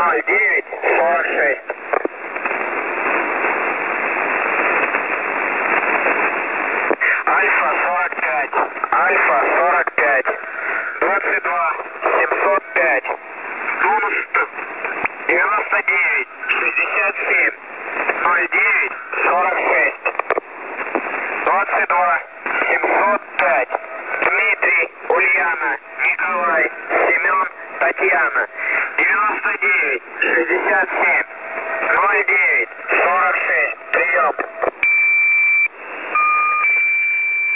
09 46. Альфа 45. Альфа 45. 22 705. 99 67 09 46. 22 705. Дмитрий, Ульяна, Николай, Семен, Татьяна. 99 67.